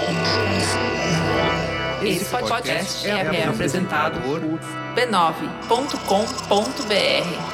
Esse podcast é apresentado por b9.com.br.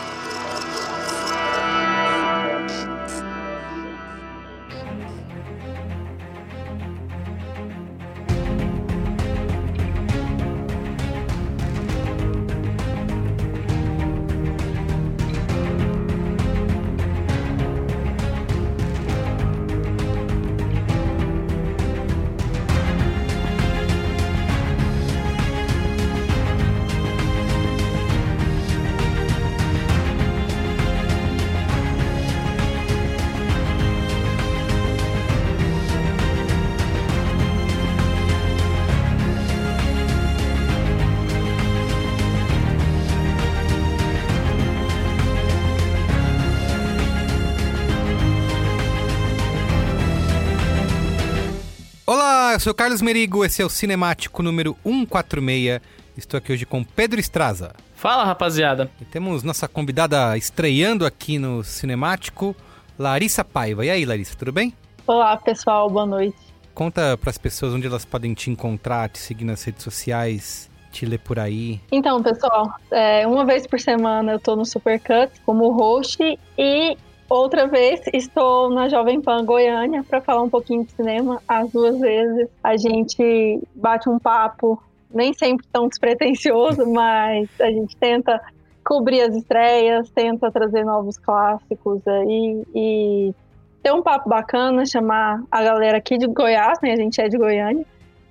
Olá, eu sou o Carlos Merigo, esse é o Cinemático número 146. Estou aqui hoje com Pedro Estraza. Fala, rapaziada. E temos nossa convidada estreando aqui no Cinemático, Larissa Paiva. E aí, Larissa, tudo bem? Olá, pessoal, boa noite. Conta para as pessoas onde elas podem te encontrar, te seguir nas redes sociais, te ler por aí. Então, pessoal, uma vez por semana eu tô no Supercut como host e outra vez estou na Jovem Pan Goiânia para falar um pouquinho de cinema. As duas vezes a gente bate um papo, nem sempre tão despretensioso, mas a gente tenta cobrir as estreias, tenta trazer novos clássicos aí e ter um papo bacana, chamar a galera aqui de Goiás, né? A gente é de Goiânia.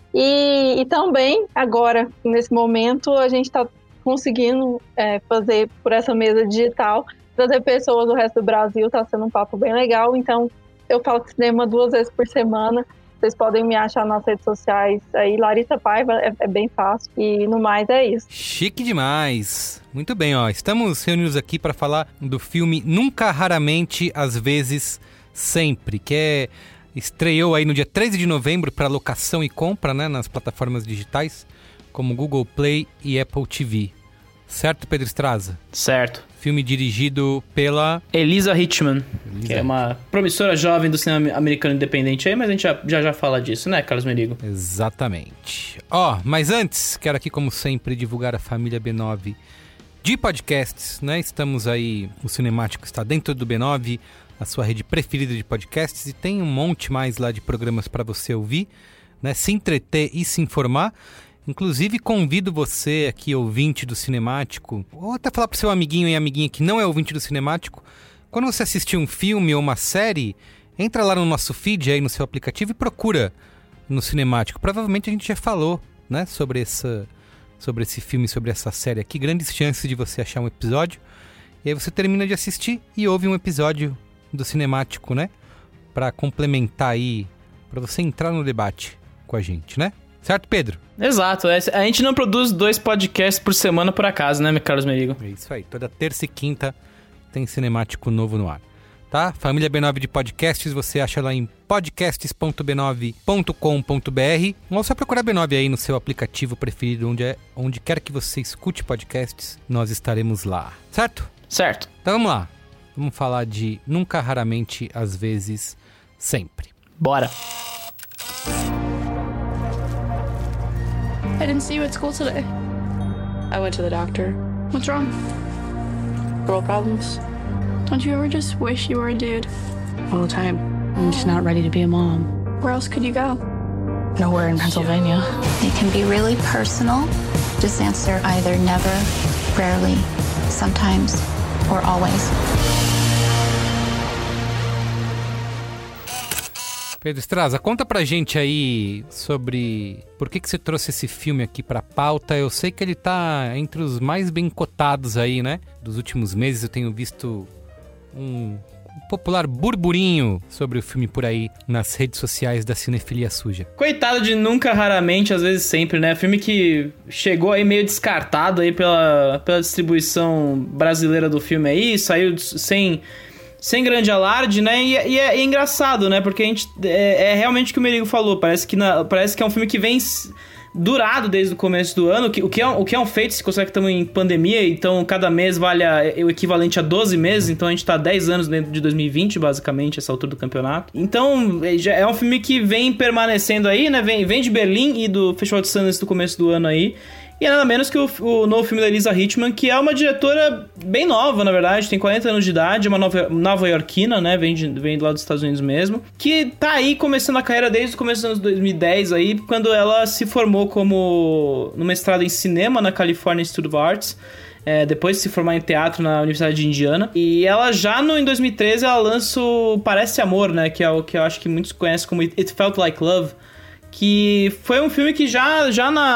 E também, agora, nesse momento, a gente está conseguindo fazer por essa mesa digital, trazer pessoas do resto do Brasil, tá sendo um papo bem legal. Então, eu falo de cinema 2 vezes por semana. Vocês podem me achar nas redes sociais aí, Larissa Paiva, é bem fácil. E no mais é isso. Chique demais! Muito bem, ó. Estamos reunidos aqui para falar do filme Nunca, Raramente, Às Vezes, Sempre, que estreou aí no dia 13 de novembro para locação e compra, né, nas plataformas digitais, como Google Play e Apple TV. Certo, Pedro Estraza? Certo. Filme dirigido pela Elisa Hitchman, que é uma promissora jovem do cinema americano independente aí, mas a gente já fala disso, né, Carlos Merigo? Exatamente. Ó, mas antes, quero aqui, como sempre, divulgar a família B9 de podcasts, né? Estamos aí, o Cinemático está dentro do B9, a sua rede preferida de podcasts, e tem um monte mais lá de programas para você ouvir, né? Se entreter e se informar. Inclusive, convido você aqui, ouvinte do Cinemático, ou até falar pro seu amiguinho e amiguinha que não é ouvinte do Cinemático, quando você assistir um filme ou uma série, entra lá no nosso feed aí no seu aplicativo e procura no Cinemático. Provavelmente a gente já falou, né, sobre esse filme, sobre essa série aqui. Grandes chances de você achar um episódio. E aí você termina de assistir e ouve um episódio do Cinemático, né? Pra complementar aí, pra você entrar no debate com a gente, né? Certo, Pedro? Exato. A gente não produz 2 podcasts por semana por acaso, né, Carlos Merigo? É isso aí. Toda terça e quinta tem Cinemático novo no ar. Tá? Família B9 de podcasts, você acha lá em podcasts.b9.com.br, ou só procurar B9 aí no seu aplicativo preferido, onde quer que você escute podcasts, nós estaremos lá. Certo? Certo. Então vamos lá. Vamos falar de Nunca, Raramente, Às Vezes, Sempre. Bora. I didn't see you at school today. I went to the doctor. What's wrong? Girl problems. Don't you ever just wish you were a dude? All the time. I'm just not ready to be a mom. Where else could you go? Nowhere in Pennsylvania. It can be really personal. Just answer either never, rarely, sometimes, or always. Pedro Estraza, conta pra gente aí sobre por que você trouxe esse filme aqui pra pauta. Eu sei que ele tá entre os mais bem cotados aí, né? Dos últimos meses eu tenho visto um popular burburinho sobre o filme por aí nas redes sociais da Cinefilia Suja. Coitado de Nunca, Raramente, Às Vezes Sempre, né? Filme que chegou aí meio descartado aí pela distribuição brasileira do filme aí, saiu sem grande alarde, né? E é engraçado, né? Porque a gente é realmente o que o Merigo falou. Parece que é um filme que vem durado desde o começo do ano, o que é um feito, se considera que estamos em pandemia, então cada mês vale o equivalente a 12 meses, então a gente tá 10 anos dentro de 2020, basicamente, essa altura do campeonato. Então, é um filme que vem permanecendo aí, né? Vem de Berlim e do Festival de Sundance do começo do ano aí. E é nada menos que o novo filme da Elisa Hittman, que é uma diretora bem nova, na verdade, tem 40 anos de idade, é uma nova-iorquina, né, vem lá dos Estados Unidos mesmo, que tá aí começando a carreira desde o começo dos anos 2010 aí, quando ela se formou no mestrado em cinema na California Institute of Arts, depois de se formar em teatro na Universidade de Indiana. E ela em 2013, ela lança o Parece Amor, né, que é o que eu acho que muitos conhecem como It Felt Like Love, que foi um filme que já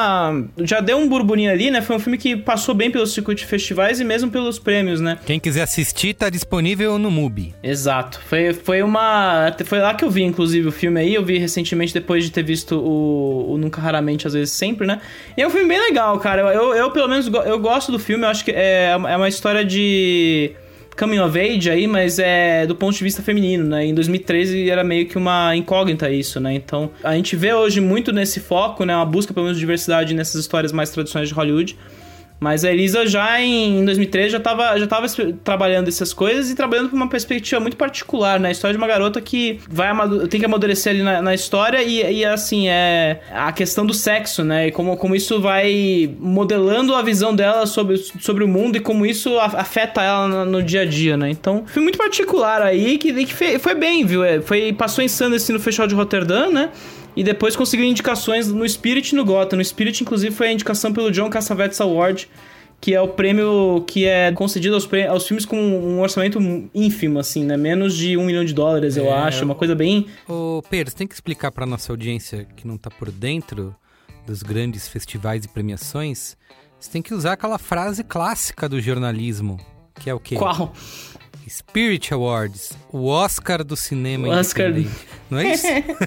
deu um burburinho ali, né? Foi um filme que passou bem pelos circuitos de festivais e mesmo pelos prêmios, né? Quem quiser assistir, tá disponível no MUBI. Exato. Foi lá que eu vi, inclusive, o filme aí. Eu vi recentemente, depois de ter visto o Nunca, Raramente, Às Vezes, Sempre, né? E é um filme bem legal, cara. Eu pelo menos, eu gosto do filme. Eu acho que é uma história de coming of age aí, mas é do ponto de vista feminino, né? Em 2013 era meio que uma incógnita isso, né? Então, a gente vê hoje muito nesse foco, né? Uma busca pelo menos de diversidade nessas histórias mais tradicionais de Hollywood. Mas a Elisa já em 2013 já tava trabalhando essas coisas e trabalhando por uma perspectiva muito particular, né? A história de uma garota que tem que amadurecer ali na história e assim, é a questão do sexo, né? E como isso vai modelando a visão dela sobre o mundo e como isso afeta ela no dia a dia, né? Então, foi muito particular aí que foi bem, viu? Passou em Sundance no Festival de Roterdã, né? E depois conseguiu indicações no Spirit e no Gotham. No Spirit, inclusive, foi a indicação pelo John Cassavetes Award, que é o prêmio que é concedido aos filmes com um orçamento ínfimo, assim, né? Menos de $1 milhão, eu acho. Uma coisa bem... Ô, Pedro, você tem que explicar pra nossa audiência que não tá por dentro dos grandes festivais e premiações. Você tem que usar aquela frase clássica do jornalismo, que é o quê? Qual? Spirit Awards, o Oscar do cinema independente. Não é isso?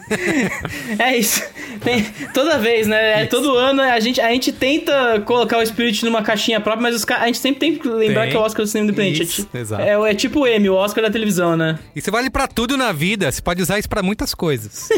É isso. Toda vez, né? Todo ano a gente tenta colocar o Spirit numa caixinha própria, mas a gente sempre tem que lembrar que é o Oscar do cinema independente. Isso, exato. É tipo o Emmy, o Oscar da televisão, né? Isso vale pra tudo na vida. Você pode usar isso pra muitas coisas.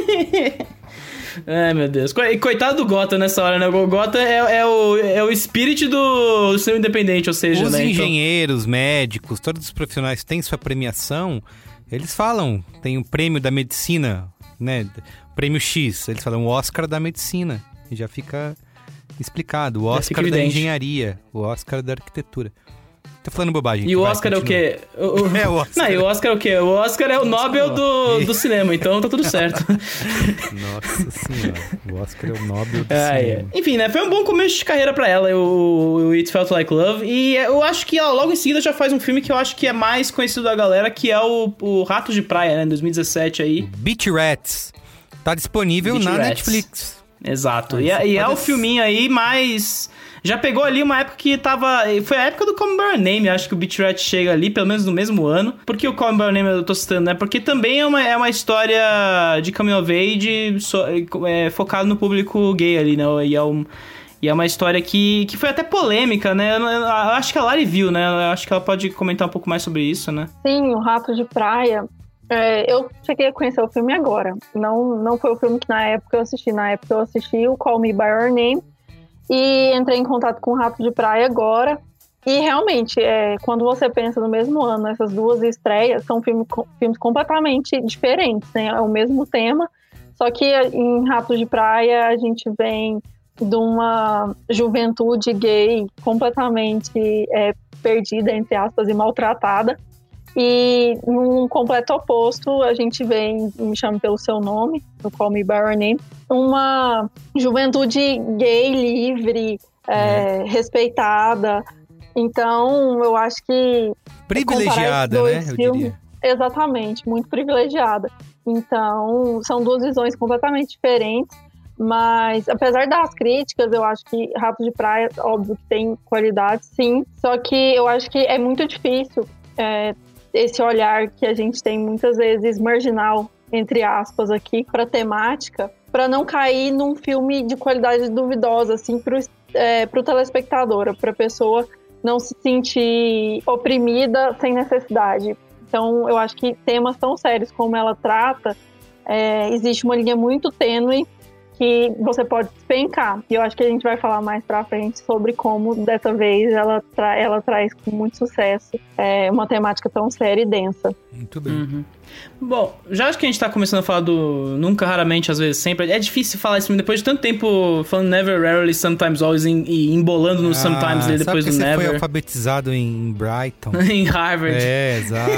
Ai, meu Deus. Coitado do Gotham nessa hora, né? O Gotham é o Spirit do cinema independente, ou seja, os né? Engenheiros, médicos, todos os profissionais que têm sua premiação, eles falam, tem o prêmio da medicina, né? Prêmio X, eles falam o Oscar da medicina. E já fica explicado. O Oscar da engenharia, o Oscar da arquitetura. Tá falando bobagem. E o Oscar é o quê? O Oscar. Não, e o Oscar é o quê? O Oscar é o Nobel do cinema, então tá tudo certo. Nossa senhora, o Oscar é o Nobel do cinema. Enfim, né? Foi um bom começo de carreira pra ela, o It Felt Like Love. E eu acho que ela logo em seguida já faz um filme que eu acho que é mais conhecido da galera, que é o Ratos de Praia, né? Em 2017 aí. Beach Rats. Tá disponível na Netflix. Exato. E é o filminho aí mais... Já pegou ali uma época que tava... Foi a época do Call Me By Your Name, acho que o Beach Rat chega ali, pelo menos no mesmo ano. Por que o Call Me By Your Name eu tô citando, né? Porque também é uma história de coming of age focado no público gay ali, né? E é uma história que foi até polêmica, né? Eu acho que a Lari viu, né? Eu acho que ela pode comentar um pouco mais sobre isso, né? Sim, o Rato de Praia... eu cheguei a conhecer o filme agora. Não foi o filme que na época eu assisti. Na época eu assisti o Call Me By Your Name e entrei em contato com o Rato de Praia agora. E realmente, quando você pensa no mesmo ano, essas duas estreias são filmes completamente diferentes, né? É o mesmo tema, só que em Rato de Praia a gente vem de uma juventude gay completamente perdida, entre aspas, e maltratada. E num completo oposto, a gente vê em Me Chame Pelo Seu Nome, no Call Me By Your Name, uma juventude gay, livre, respeitada. Então, eu acho que... Privilegiada, né? Eu diria. Exatamente, muito privilegiada. Então, são duas visões completamente diferentes. Mas, apesar das críticas, eu acho que Rato de Praia, óbvio que tem qualidade, sim. Só que eu acho que é muito difícil... esse olhar que a gente tem muitas vezes marginal, entre aspas, aqui, para temática, para não cair num filme de qualidade duvidosa, assim, pro telespectador, para a pessoa não se sentir oprimida sem necessidade. Então, eu acho que temas tão sérios como ela trata, existe uma linha muito tênue que você pode despencar. E eu acho que a gente vai falar mais pra frente sobre como, dessa vez, ela traz com muito sucesso uma temática tão séria e densa. Muito bem. Uhum. Bom, já acho que a gente tá começando a falar do Nunca, Raramente, Às vezes Sempre. É difícil falar isso depois de tanto tempo falando Never, Rarely, Sometimes, Always e embolando no Sometimes dele depois do você Never. Você foi alfabetizado em Brighton. Em Harvard. É, exato.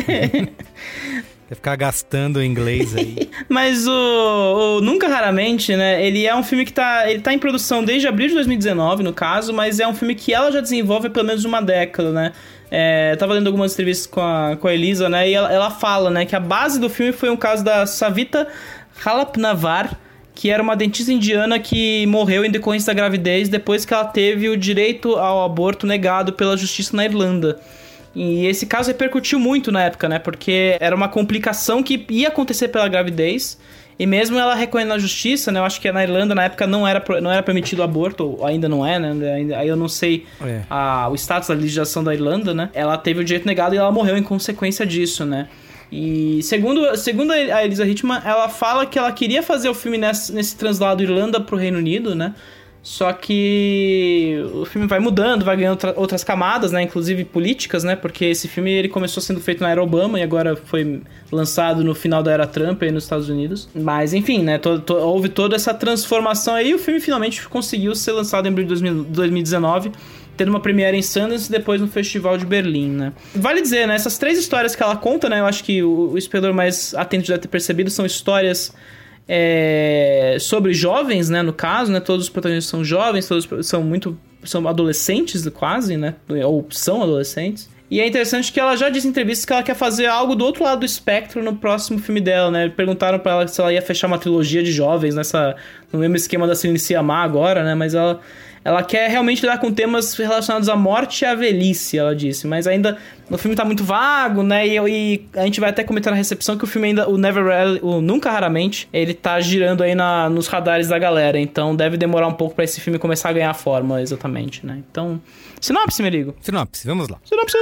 Vai ficar gastando inglês aí. Mas o Nunca, Raramente, né, ele é um filme que ele tá em produção desde abril de 2019, no caso, mas é um filme que ela já desenvolve há pelo menos uma década, né? Tava lendo algumas entrevistas com a Elisa, né, e ela fala, né, que a base do filme foi um caso da Savita Halapnavar, que era uma dentista indiana que morreu em decorrência da gravidez depois que ela teve o direito ao aborto negado pela justiça na Irlanda. E esse caso repercutiu muito na época, né? Porque era uma complicação que ia acontecer pela gravidez. E mesmo ela recorrendo na justiça, né? Eu acho que na Irlanda, na época, não era permitido o aborto. Ou ainda não é, né? Aí eu não sei o status da legislação da Irlanda, né? Ela teve o direito negado e ela morreu em consequência disso, né? E segundo a Elisa Hittman, ela fala que ela queria fazer o filme nesse translado Irlanda pro Reino Unido, né? Só que o filme vai mudando, vai ganhando outras camadas, né? Inclusive políticas, né? Porque esse filme ele começou sendo feito na era Obama e agora foi lançado no final da era Trump aí nos Estados Unidos. Mas, enfim, né? Houve toda essa transformação aí e o filme finalmente conseguiu ser lançado em abril de 2019, tendo uma premiere em Sundance e depois no Festival de Berlim, né? Vale dizer, né? Essas 3 histórias que ela conta, né? Eu acho que o espectador mais atento já deve ter percebido, são histórias... sobre jovens, né, no caso, né, todos os protagonistas são jovens, todos são adolescentes quase, né, ou são adolescentes. E é interessante que ela já disse em entrevistas que ela quer fazer algo do outro lado do espectro no próximo filme dela, né, perguntaram pra ela se ela ia fechar uma trilogia de jovens no mesmo esquema da Celine Sciamma agora, né, mas ela quer realmente lidar com temas relacionados à morte e à velhice, ela disse. Mas ainda o filme tá muito vago, né? E a gente vai até comentar na recepção que o filme ainda, o Nunca, Raramente, ele tá girando aí nos radares da galera. Então deve demorar um pouco pra esse filme começar a ganhar forma, exatamente, né? Então, sinopse, Merigo. Sinopse, vamos lá. Sinopse.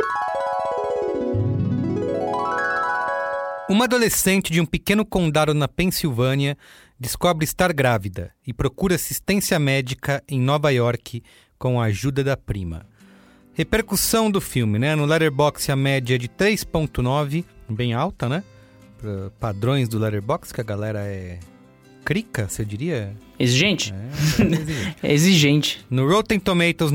Uma adolescente de um pequeno condado na Pensilvânia descobre estar grávida e procura assistência médica em Nova York com a ajuda da prima. Repercussão do filme, né? No Letterboxd a média é de 3.9, bem alta, né? Para padrões do Letterboxd, que a galera é crica, você diria? Exigente? Exigente. É exigente. No Rotten Tomatoes,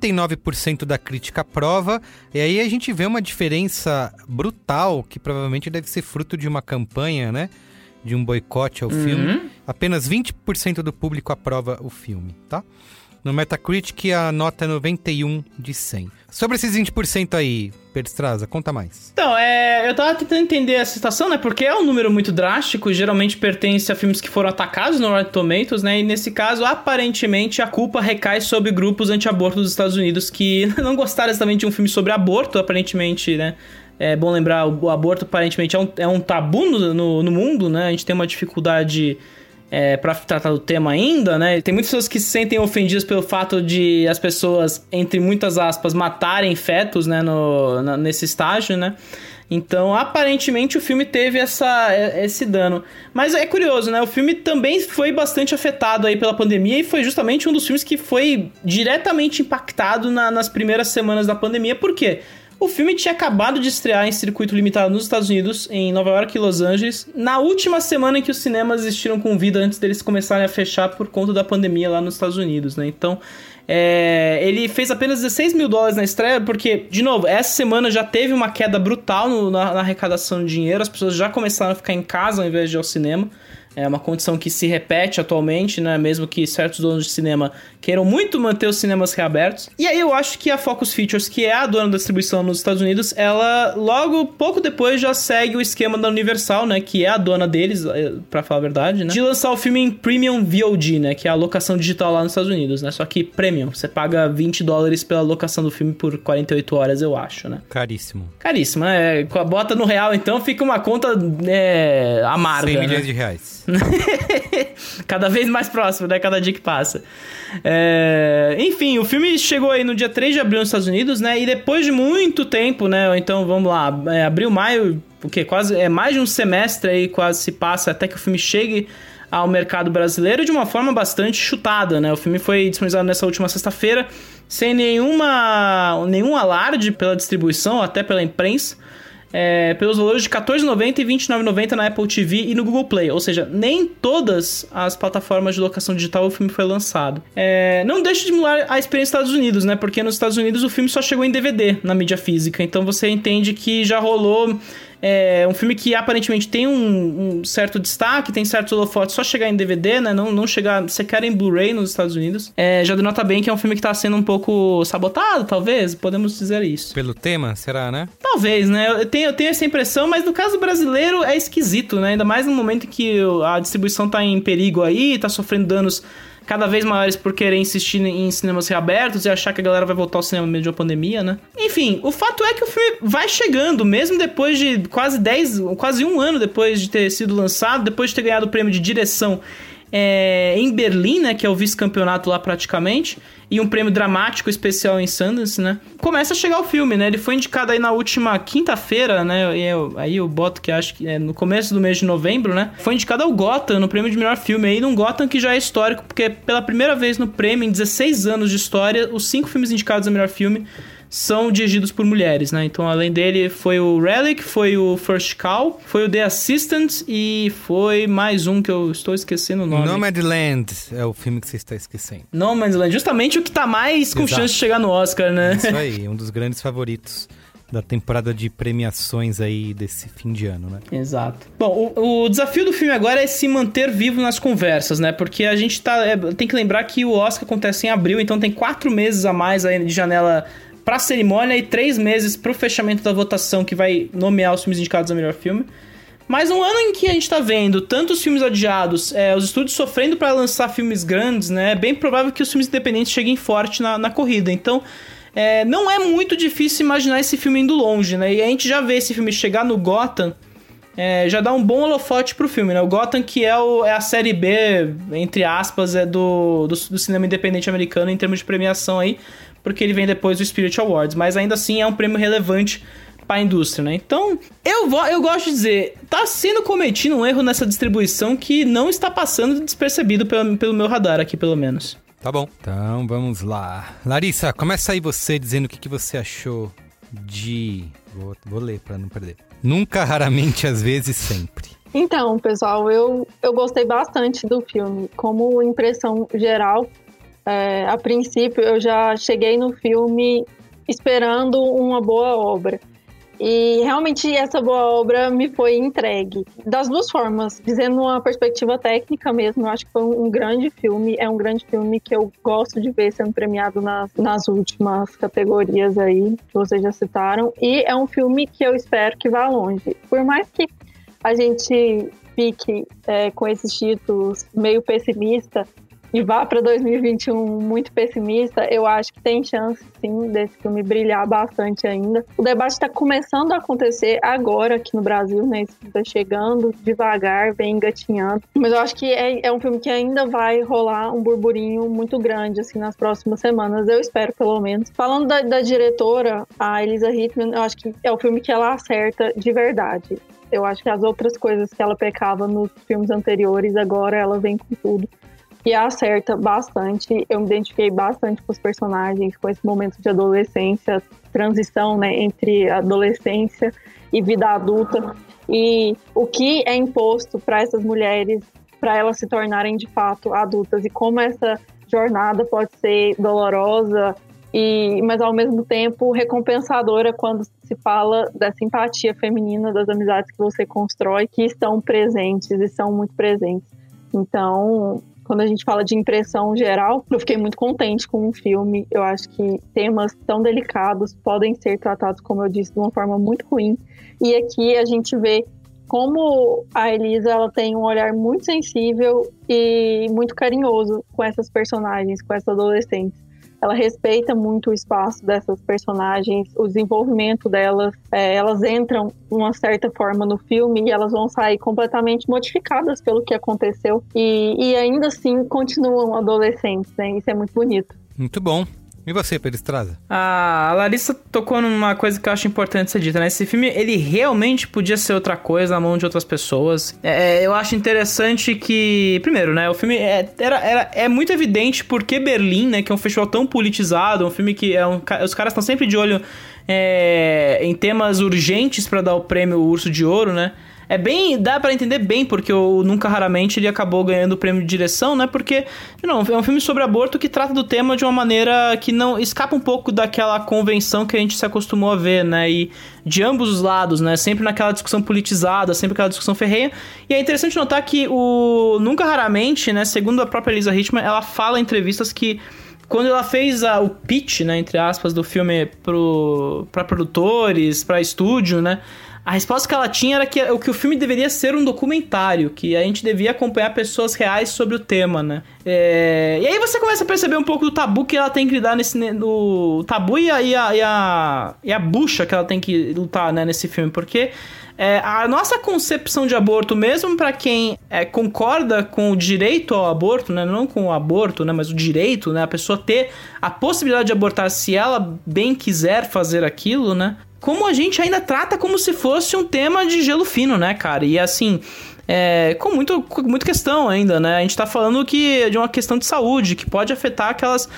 99% da crítica aprova, e aí a gente vê uma diferença brutal, que provavelmente deve ser fruto de uma campanha, né? De um boicote ao filme. Apenas 20% do público aprova o filme, tá? No Metacritic, a nota é 91 de 100. Sobre esses 20% aí, Perstraza, conta mais. Então, eu tava tentando entender essa situação, né? Porque é um número muito drástico, geralmente pertence a filmes que foram atacados no Rotten Tomatoes, né? E nesse caso, aparentemente, a culpa recai sobre grupos anti-aborto dos Estados Unidos que não gostaram exatamente de um filme sobre aborto, aparentemente, né? É bom lembrar, o aborto aparentemente é um tabu no mundo, né? A gente tem uma dificuldade pra tratar do tema ainda, né? Tem muitas pessoas que se sentem ofendidas pelo fato de as pessoas, entre muitas aspas, matarem fetos, né? Nesse estágio, né? Então, aparentemente, o filme teve esse dano. Mas é curioso, né? O filme também foi bastante afetado aí pela pandemia e foi justamente um dos filmes que foi diretamente impactado nas primeiras semanas da pandemia. Por quê? O filme tinha acabado de estrear em circuito limitado nos Estados Unidos, em Nova York e Los Angeles, na última semana em que os cinemas existiram com vida antes deles começarem a fechar por conta da pandemia lá nos Estados Unidos, né? Então, ele fez apenas $16 mil na estreia, porque, de novo, essa semana já teve uma queda brutal na arrecadação de dinheiro, as pessoas já começaram a ficar em casa ao invés de ir ao cinema. É uma condição que se repete atualmente, né? Mesmo que certos donos de cinema queiram muito manter os cinemas reabertos. E aí eu acho que a Focus Features, que é a dona da distribuição nos Estados Unidos, ela logo, pouco depois, já segue o esquema da Universal, né? Que é a dona deles, pra falar a verdade, né? De lançar o filme em Premium VOD, né? Que é a locação digital lá nos Estados Unidos, né? Só que Premium, você paga $20 pela locação do filme por 48 horas, eu acho, né? Caríssimo. Caríssimo, né? Bota no real, então, fica uma conta amarga, 100 milhões né? de reais. Cada vez mais próximo, né? Cada dia que passa. Enfim, o filme chegou aí no dia 3 de abril nos Estados Unidos, né? E depois de muito tempo, né? Então, vamos lá, abril, maio, quase mais de um semestre aí quase se passa até que o filme chegue ao mercado brasileiro de uma forma bastante chutada, né? O filme foi disponibilizado nessa última sexta-feira sem nenhum alarde pela distribuição, até pela imprensa, pelos valores de R$14,90 e R$29,90 na Apple TV e no Google Play. Ou seja, nem todas as plataformas de locação digital o filme foi lançado. Não deixa de emular a experiência dos Estados Unidos, né? Porque nos Estados Unidos o filme só chegou em DVD na mídia física. Então você entende que já rolou um filme que aparentemente tem um certo destaque, tem certos holofotes, só chegar em DVD, né? Não chegar sequer em Blu-ray nos Estados Unidos. Já denota bem que é um filme que tá sendo um pouco sabotado, talvez, podemos dizer isso. Pelo tema, será, né? Talvez, né? Eu tenho essa impressão, mas no caso brasileiro é esquisito, né? Ainda mais no momento em que a distribuição tá em perigo aí, tá sofrendo danos cada vez maiores por querer insistir em cinemas reabertos e achar que a galera vai voltar ao cinema no meio de uma pandemia, né? Enfim, o fato é que o filme vai chegando, mesmo depois de quase um ano depois de ter sido lançado, depois de ter ganhado o prêmio de direção em Berlim, né, que é o vice-campeonato lá praticamente, e um prêmio dramático especial em Sundance, né? Começa a chegar o filme, né? Ele foi indicado aí na última quinta-feira, né? Aí eu boto que acho que é no começo do mês de novembro, né? Foi indicado ao Gotham, no prêmio de melhor filme aí, num Gotham que já é histórico, porque pela primeira vez no prêmio, em 16 anos de história, os 5 filmes indicados a melhor filme são dirigidos por mulheres, né? Então, além dele, foi o Relic, foi o First Call, foi o The Assistant e foi mais um que eu estou esquecendo o nome. Nomadland é o filme que você está esquecendo. Nomadland, justamente o que tá mais com chance de chegar no Oscar, né? Isso aí, um dos grandes favoritos da temporada de premiações aí desse fim de ano, né? Exato. Bom, o desafio do filme agora é se manter vivo nas conversas, né? Porque a gente tem que lembrar que o Oscar acontece em abril, então tem 4 meses a mais aí de janela pra cerimônia e 3 meses pro fechamento da votação que vai nomear os filmes indicados a melhor filme. Mas um ano em que a gente tá vendo tantos filmes adiados, os estúdios sofrendo pra lançar filmes grandes, né? É bem provável que os filmes independentes cheguem forte na corrida. Então, não é muito difícil imaginar esse filme indo longe, né? E a gente já vê esse filme chegar no Gotham, já dá um bom holofote pro filme, né? O Gotham, que é a série B, entre aspas, do cinema independente americano em termos de premiação aí, porque ele vem depois do Spirit Awards, mas ainda assim é um prêmio relevante para a indústria, né? Então, eu gosto de dizer, tá sendo cometido um erro nessa distribuição que não está passando despercebido pelo meu radar aqui, pelo menos. Tá bom. Então, vamos lá. Larissa, começa aí você dizendo o que você achou de... Vou ler para não perder. Nunca, raramente, às vezes, sempre. Então, pessoal, eu gostei bastante do filme. Como impressão geral, a princípio, eu já cheguei no filme esperando uma boa obra. E realmente essa boa obra me foi entregue. Das duas formas, dizendo uma perspectiva técnica mesmo, eu acho que foi um grande filme. É um grande filme que eu gosto de ver sendo premiado nas últimas categorias aí, que vocês já citaram. E é um filme que eu espero que vá longe. Por mais que a gente fique com esses títulos meio pessimista, e vá para 2021 muito pessimista, eu acho que tem chance, sim, desse filme brilhar bastante ainda. O debate está começando a acontecer agora aqui no Brasil, né? Está chegando devagar, vem engatinhando. Mas eu acho que é um filme que ainda vai rolar um burburinho muito grande, assim, nas próximas semanas. Eu espero, pelo menos. Falando da diretora, a Elisa Hittman, eu acho que é o filme que ela acerta de verdade. Eu acho que as outras coisas que ela pecava nos filmes anteriores, agora ela vem com tudo. E acerta bastante. Eu me identifiquei bastante com os personagens, com esse momento de adolescência, transição, né, entre adolescência e vida adulta. E o que é imposto para essas mulheres, para elas se tornarem de fato adultas, e como essa jornada pode ser dolorosa, mas ao mesmo tempo recompensadora quando se fala dessa empatia feminina, das amizades que você constrói, que estão presentes e são muito presentes. Então, quando a gente fala de impressão geral, eu fiquei muito contente com o filme. Eu acho que temas tão delicados podem ser tratados, como eu disse, de uma forma muito ruim. E aqui a gente vê como a Elisa, ela tem um olhar muito sensível e muito carinhoso com essas personagens, com essas adolescentes. Ela respeita muito o espaço dessas personagens, o desenvolvimento delas. Elas entram de uma certa forma no filme e elas vão sair completamente modificadas pelo que aconteceu. E ainda assim continuam adolescentes, né? Isso é muito bonito. Muito bom. E você, Peristraza? A Larissa tocou numa coisa que eu acho importante ser dita, né? Esse filme, ele realmente podia ser outra coisa na mão de outras pessoas. Eu acho interessante que... Primeiro, né? O filme é muito evidente porque Berlim, né? Que é um festival tão politizado, um filme que os caras estão sempre de olho em temas urgentes pra dar o prêmio Urso de Ouro, né? Dá pra entender bem porque o Nunca Raramente ele acabou ganhando o prêmio de direção, né? Porque, não, é um filme sobre aborto que trata do tema de uma maneira que não escapa um pouco daquela convenção que a gente se acostumou a ver, né? E de ambos os lados, né? Sempre naquela discussão politizada, sempre aquela discussão ferrenha. E é interessante notar que o Nunca Raramente, né? Segundo a própria Lisa Hickman, ela fala em entrevistas que quando ela fez o pitch, né? Entre aspas, do filme pra produtores, pra estúdio, né? A resposta que ela tinha era que o filme deveria ser um documentário, que a gente devia acompanhar pessoas reais sobre o tema, né? E aí você começa a perceber um pouco do tabu que ela tem que lidar no tabu e a bucha que ela tem que lutar, né, nesse filme, porque a nossa concepção de aborto, mesmo pra quem concorda com o direito ao aborto, né, não com o aborto, né, mas o direito, né, a pessoa ter a possibilidade de abortar se ela bem quiser fazer aquilo, né, como a gente ainda trata como se fosse um tema de gelo fino, né, cara? E assim, com muita questão ainda, né? A gente tá falando de uma questão de saúde, que pode afetar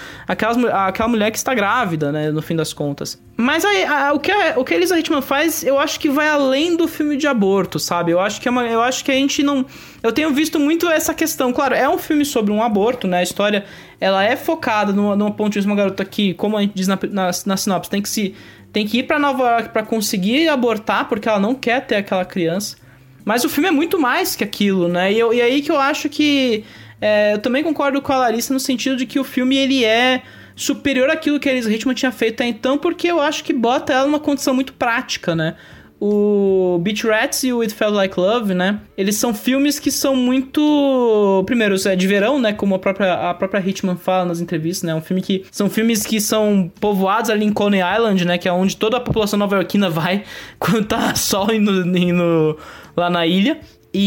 aquela mulher que está grávida, né? No fim das contas. Mas aí, o que a Elisa Hickman faz, eu acho que vai além do filme de aborto, sabe? Eu acho que a gente não... Eu tenho visto muito essa questão. Claro, é um filme sobre um aborto, né? A história, ela é focada numa ponto de uma garota que, como a gente diz na sinopse, tem que ir pra Nova York pra conseguir abortar, porque ela não quer ter aquela criança. Mas o filme é muito mais que aquilo, né? E aí que eu acho que... eu também concordo com a Larissa no sentido de que o filme, ele é superior àquilo que a Elisa Hickman tinha feito até então, porque eu acho que bota ela numa condição muito prática, né? O Beach Rats e o It Felt Like Love, né? Eles são filmes que são muito... Primeiro, é de verão, né? Como a própria Hickman fala nas entrevistas, né? São filmes que são povoados ali em Coney Island, né? Que é onde toda a população nova-iorquina vai quando tá sol indo lá na ilha.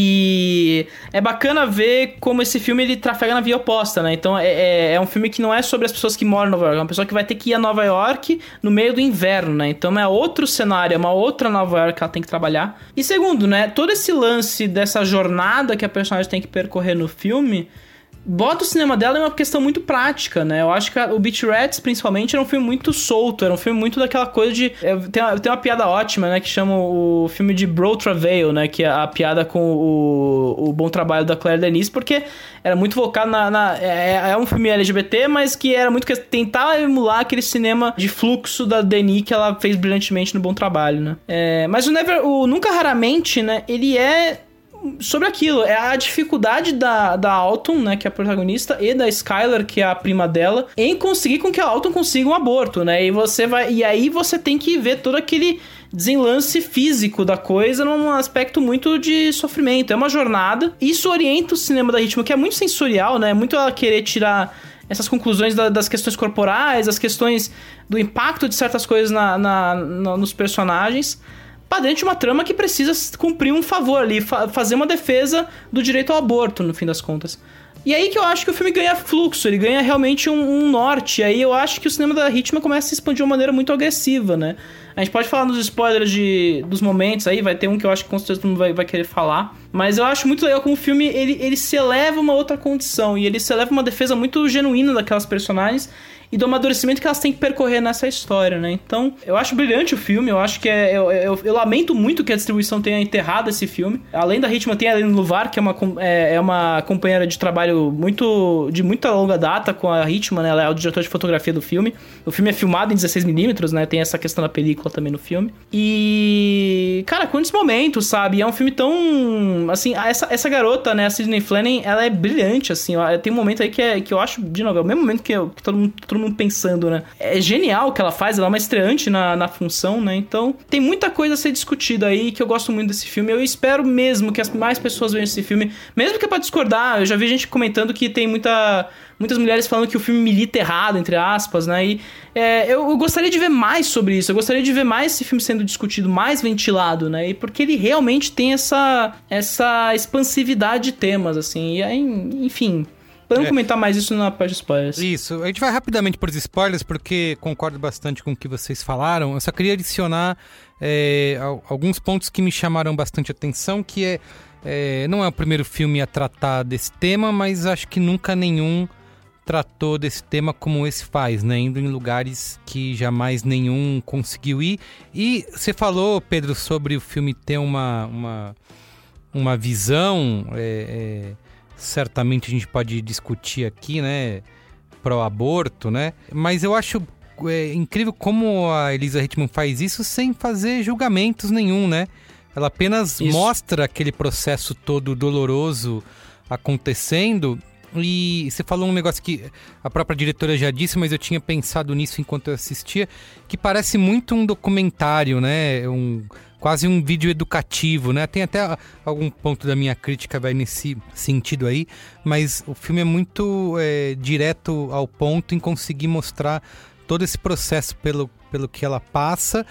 E é bacana ver como esse filme ele trafega na via oposta, né? Então é um filme que não é sobre as pessoas que moram em Nova York, é uma pessoa que vai ter que ir a Nova York no meio do inverno, né? Então é outro cenário, é uma outra Nova York que ela tem que trabalhar. E segundo, né? Todo esse lance dessa jornada que a personagem tem que percorrer no filme bota o cinema dela em uma questão muito prática, né? Eu acho que o Beach Rats, principalmente, era um filme muito solto, era um filme muito daquela coisa de... Tem uma piada ótima, né? Que chama o filme de Bro Travail, né? Que é a piada com o bom trabalho da Claire Denis, porque era muito focado é um filme LGBT, mas que era muito... Tentar emular aquele cinema de fluxo da Denis que ela fez brilhantemente no Bom Trabalho, né? Mas o Nunca Raramente, né? Ele é... sobre aquilo, é a dificuldade da Autumn, né, que é a protagonista, e da Skylar, que é a prima dela, em conseguir com que a Autumn consiga um aborto, né, e aí você tem que ver todo aquele desenlace físico da coisa num aspecto muito de sofrimento, é uma jornada. Isso orienta o cinema da Hickman, que é muito sensorial, né, muito ela querer tirar essas conclusões das questões corporais, as questões do impacto de certas coisas nos personagens, pra dentro de uma trama que precisa cumprir um favor ali, fazer uma defesa do direito ao aborto, no fim das contas. E aí que eu acho que o filme ganha fluxo, ele ganha realmente um norte, e aí eu acho que o cinema da Hickman começa a se expandir de uma maneira muito agressiva, né? A gente pode falar nos spoilers dos momentos aí, vai ter um que eu acho que com certeza todo mundo vai querer falar, mas eu acho muito legal como o filme, ele se eleva a uma outra condição, e ele se eleva a uma defesa muito genuína daquelas personagens, e do amadurecimento que elas têm que percorrer nessa história, né? Então, eu acho brilhante o filme, eu acho que eu lamento muito que a distribuição tenha enterrado esse filme. Além da Hickman, tem a Aline Luvar, que é uma companheira de trabalho de muita longa data com a Hickman, né? Ela é o diretor de fotografia do filme. O filme é filmado em 16mm, né? Tem essa questão da película também no filme. E... cara, quantos momentos, sabe? É um filme tão... assim, essa garota, né? A Sydney Flanagan, ela é brilhante, assim. Tem um momento aí que eu acho, de novo, é o mesmo momento que todo mundo pensando, né? É genial o que ela faz, ela é uma estreante na função, né? Então, tem muita coisa a ser discutida aí, que eu gosto muito desse filme. Eu espero mesmo que as mais pessoas vejam esse filme, mesmo que é pra discordar. Eu já vi gente comentando que tem muitas mulheres falando que o filme milita errado, entre aspas, né? E eu gostaria de ver mais sobre isso, eu gostaria de ver mais esse filme sendo discutido, mais ventilado, né? E porque ele realmente tem essa expansividade de temas, assim. E aí, enfim... Podemos comentar mais isso na parte de spoilers. Isso, a gente vai rapidamente por spoilers, porque concordo bastante com o que vocês falaram. Eu só queria adicionar alguns pontos que me chamaram bastante atenção, que não é o primeiro filme a tratar desse tema, mas acho que nunca nenhum tratou desse tema como esse faz, né? Indo em lugares que jamais nenhum conseguiu ir. E você falou, Pedro, sobre o filme ter uma visão, certamente a gente pode discutir aqui, né? Pró-aborto, né? Mas eu acho incrível como a Elisa Hittman faz isso sem fazer julgamentos nenhum, né? Ela apenas mostra aquele processo todo doloroso acontecendo. E você falou um negócio que a própria diretora já disse, mas eu tinha pensado nisso enquanto eu assistia, que parece muito um documentário, né? Quase um vídeo educativo, né? Tem até algum ponto da minha crítica vai nesse sentido aí, mas o filme é muito direto ao ponto em conseguir mostrar todo esse processo pelo que ela passa.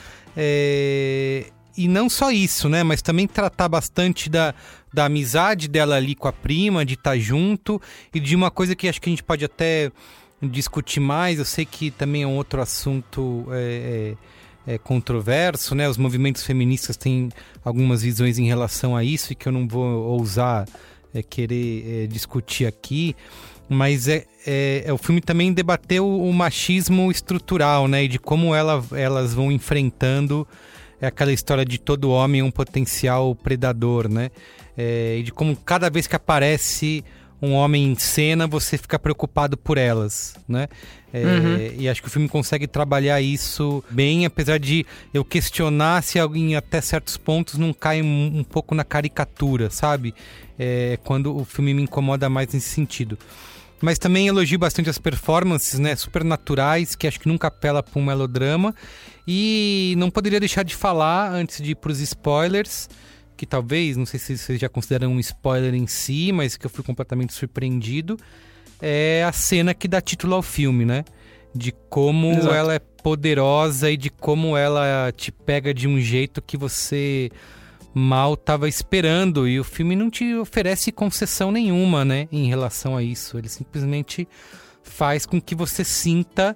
E não só isso, né? Mas também tratar bastante da amizade dela ali com a prima, de estar junto, e de uma coisa que acho que a gente pode até discutir mais. Eu sei que também é um outro assunto controverso, né? Os movimentos feministas têm algumas visões em relação a isso, e que eu não vou ousar querer discutir aqui. Mas o filme também debateu o machismo estrutural, né? E de como elas vão enfrentando aquela história de todo homem um potencial predador, né? E de como cada vez que aparece um homem em cena, você fica preocupado por elas, né? E acho que o filme consegue trabalhar isso bem, apesar de eu questionar se alguém até certos pontos não cai um pouco na caricatura, sabe? Quando o filme me incomoda mais nesse sentido. Mas também elogio bastante as performances, né, super naturais, que acho que nunca apela para um melodrama. E não poderia deixar de falar, antes de ir para os spoilers, que talvez, não sei se vocês já consideram um spoiler em si, mas que eu fui completamente surpreendido, é a cena que dá título ao filme, né? De como ela é poderosa e de como ela te pega de um jeito que você mal estava esperando, e o filme não te oferece concessão nenhuma, né, em relação a isso. Ele simplesmente faz com que você sinta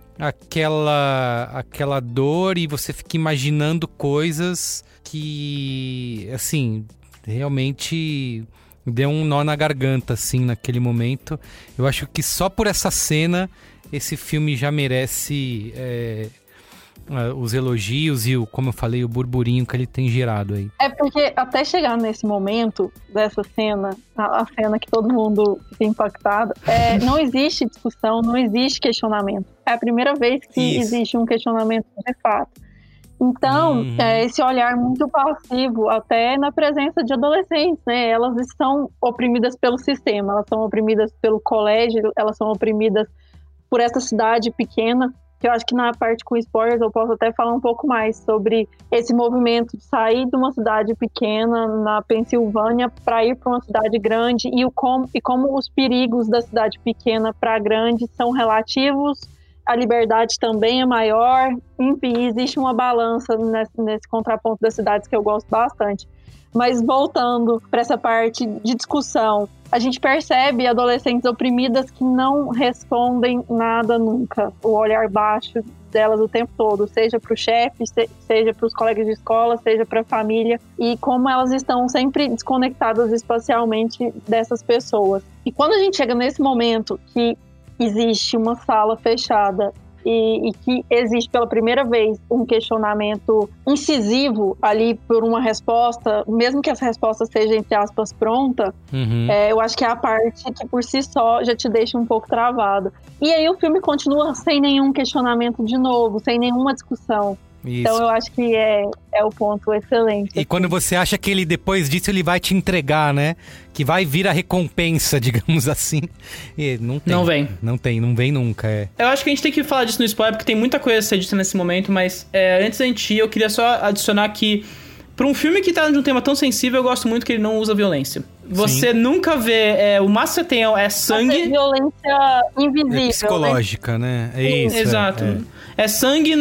aquela dor e você fique imaginando coisas que, assim, realmente deu um nó na garganta, assim, naquele momento. Eu acho que só por essa cena esse filme já merece os elogios e, como eu falei, o burburinho que ele tem gerado aí. Porque até chegar nesse momento dessa cena, a cena que todo mundo fica impactado, não existe discussão, não existe questionamento. É a primeira vez que existe um questionamento de fato. Então, esse olhar muito passivo, até na presença de adolescentes, né? Elas estão oprimidas pelo sistema, elas são oprimidas pelo colégio, elas são oprimidas por essa cidade pequena, que eu acho que na parte com spoilers eu posso até falar um pouco mais sobre esse movimento de sair de uma cidade pequena na Pensilvânia para ir para uma cidade grande e como os perigos da cidade pequena para a grande são relativos, a liberdade também é maior, enfim, existe uma balança nesse contraponto das cidades que eu gosto bastante. Mas voltando para essa parte de discussão, a gente percebe adolescentes oprimidas que não respondem nada nunca. O olhar baixo delas o tempo todo, seja para o chefe, seja para os colegas de escola, seja para a família. E como elas estão sempre desconectadas espacialmente dessas pessoas. E quando a gente chega nesse momento que existe uma sala fechada e que existe pela primeira vez um questionamento incisivo ali por uma resposta, mesmo que essa resposta seja, entre aspas, pronta, eu acho que é a parte que por si só já te deixa um pouco travado. E aí o filme continua sem nenhum questionamento de novo, sem nenhuma discussão. Isso. Então eu acho que é o ponto excelente. E quando você acha que ele, depois disso, ele vai te entregar, né? Que vai vir a recompensa, digamos assim. E não tem. Não vem nunca, Eu acho que a gente tem que falar disso no spoiler, porque tem muita coisa a ser dita nesse momento, mas antes da gente ir, eu queria só adicionar que pra um filme que tá de um tema tão sensível, eu gosto muito que ele não usa violência. Você nunca vê... o máximo que tem é sangue... É violência invisível. É psicológica, né? É isso. Exato. É sangue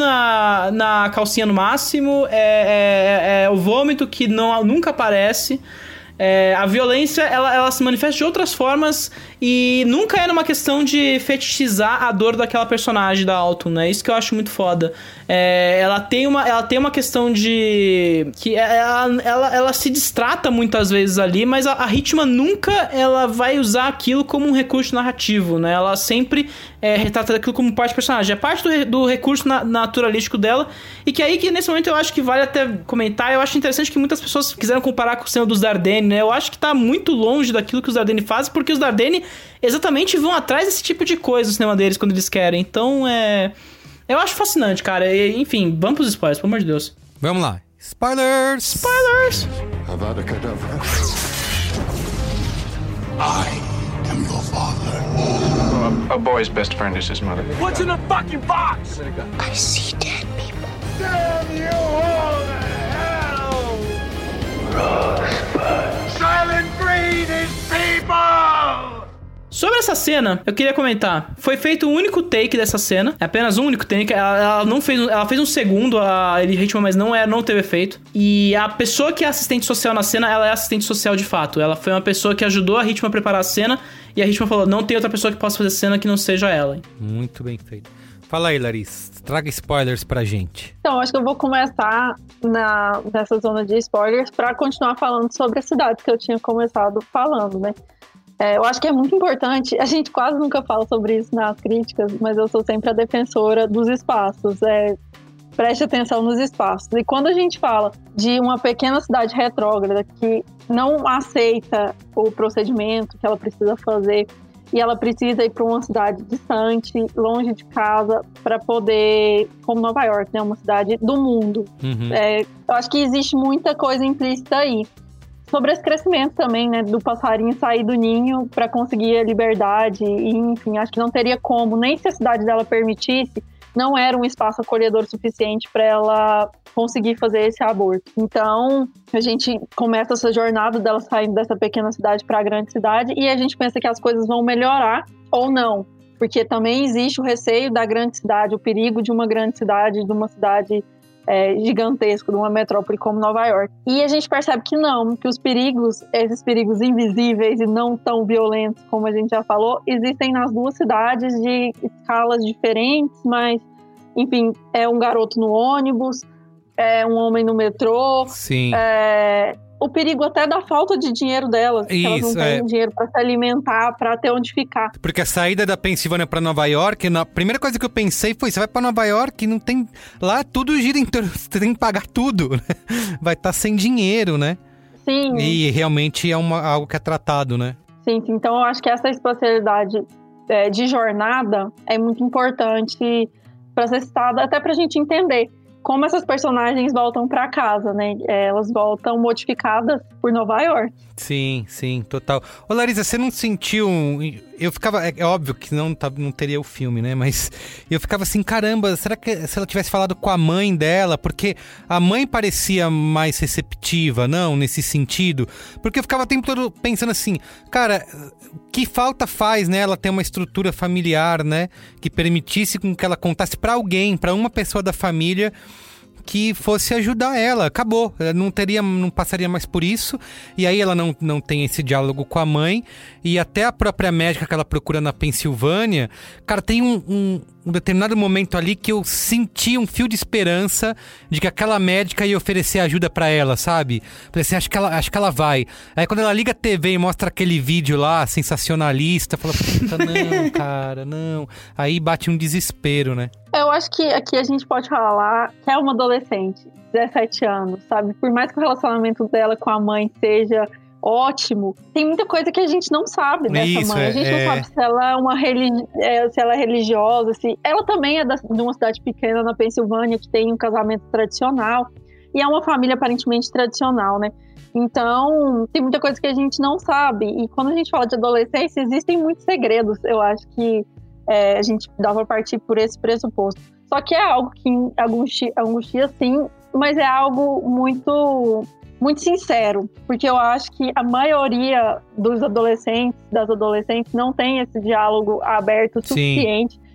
na calcinha no máximo, é o vômito que nunca aparece. A violência, ela se manifesta de outras formas e nunca é numa questão de fetichizar a dor daquela personagem da Autumn, né? Isso que eu acho muito foda. Ela tem uma questão de... que ela se distrata muitas vezes ali, mas a Hitchman nunca ela vai usar aquilo como um recurso narrativo, né? Ela sempre retrata aquilo como parte do personagem. É parte do recurso naturalístico dela, e que aí que nesse momento eu acho que vale até comentar. Eu acho interessante que muitas pessoas quiseram comparar com o cinema dos Dardenne, né? Eu acho que tá muito longe daquilo que os Dardenne fazem, porque os Dardenne exatamente vão atrás desse tipo de coisa no cinema deles quando eles querem. Então, eu acho fascinante, cara. Enfim, vamos pros spoilers, pelo amor de Deus. Vamos lá. Spoilers! Spoilers! Avada Kedavra. I am your father. A boy's best friend is his mother. What's in the fucking box? I see dead people. Damn you all to hell! Rosebud. Silent Breed is people! Sobre essa cena, eu queria comentar. Foi feito um único take dessa cena. É apenas um único take. Ela não fez... Ela fez um segundo, a Ellie Hitchman, mas não teve efeito. E a pessoa que é assistente social na cena, ela é assistente social de fato. Ela foi uma pessoa que ajudou a Hitchman a preparar a cena. E a Hitchman falou, não tem outra pessoa que possa fazer cena que não seja ela. Muito bem feito. Fala aí, Larissa. Traga spoilers pra gente. Então, acho que eu vou começar nessa zona de spoilers pra continuar falando sobre a cidade que eu tinha começado falando, né? Eu acho que é muito importante, a gente quase nunca fala sobre isso nas críticas, mas eu sou sempre a defensora dos espaços. Preste atenção nos espaços. E quando a gente fala de uma pequena cidade retrógrada que não aceita o procedimento que ela precisa fazer, e ela precisa ir para uma cidade distante, longe de casa, para poder, como Nova York, né, uma cidade do mundo. Uhum. Eu acho que existe muita coisa implícita aí. Sobre esse crescimento também, né, do passarinho sair do ninho para conseguir a liberdade, e, enfim, acho que não teria como, nem se a cidade dela permitisse, não era um espaço acolhedor suficiente para ela conseguir fazer esse aborto. Então, a gente começa essa jornada dela saindo dessa pequena cidade para a grande cidade, e a gente pensa que as coisas vão melhorar ou não, porque também existe o receio da grande cidade, o perigo de uma grande cidade, de uma cidade gigantesco, de uma metrópole como Nova York. E a gente percebe que não, que os perigos, esses perigos invisíveis e não tão violentos, como a gente já falou, existem nas duas cidades de escalas diferentes, mas, enfim, é um garoto no ônibus, é um homem no metrô. Sim. O perigo até da falta de dinheiro delas, que elas não têm dinheiro para se alimentar, para ter onde ficar. Porque a saída da Pensilvânia para Nova York, a primeira coisa que eu pensei foi, você vai para Nova York, não tem... Lá tudo gira em torno, você tem que pagar tudo, né? Vai estar sem dinheiro, né? Sim. E realmente é algo que é tratado, né? Sim, então eu acho que essa espacialidade de jornada é muito importante para ser citada, até para a gente entender como essas personagens voltam pra casa, né? Elas voltam modificadas por Nova York. Sim, sim, total. Ô Larissa, você não sentiu... Eu ficava... É óbvio que não teria o filme, né? Mas eu ficava assim, caramba, será que se ela tivesse falado com a mãe dela? Porque a mãe parecia mais receptiva, não? Nesse sentido. Porque eu ficava o tempo todo pensando assim, cara, que falta faz, né? Ela ter uma estrutura familiar, né? Que permitisse com que ela contasse pra alguém, pra uma pessoa da família que fosse ajudar ela. Acabou. Não passaria mais por isso. E aí ela não tem esse diálogo com a mãe. E até a própria médica que ela procura na Pensilvânia, cara, tem um determinado momento ali que eu senti um fio de esperança de que aquela médica ia oferecer ajuda pra ela, sabe? Falei assim, acho que ela vai. Aí quando ela liga a TV e mostra aquele vídeo lá, sensacionalista, fala, puta, não, cara, não. Aí bate um desespero, né? Eu acho que aqui a gente pode falar que é uma adolescente, 17 anos, sabe? Por mais que o relacionamento dela com a mãe seja ótimo, tem muita coisa que a gente não sabe dessa mãe. A gente não sabe se ela se ela é religiosa, se ela também é de uma cidade pequena na Pensilvânia que tem um casamento tradicional e é uma família aparentemente tradicional, né? Então, tem muita coisa que a gente não sabe. E quando a gente fala de adolescência, existem muitos segredos. Eu acho que a gente dá pra partir por esse pressuposto. Só que é algo que angustia sim, mas é algo muito, muito sincero. Porque eu acho que a maioria das adolescentes não tem esse diálogo aberto suficiente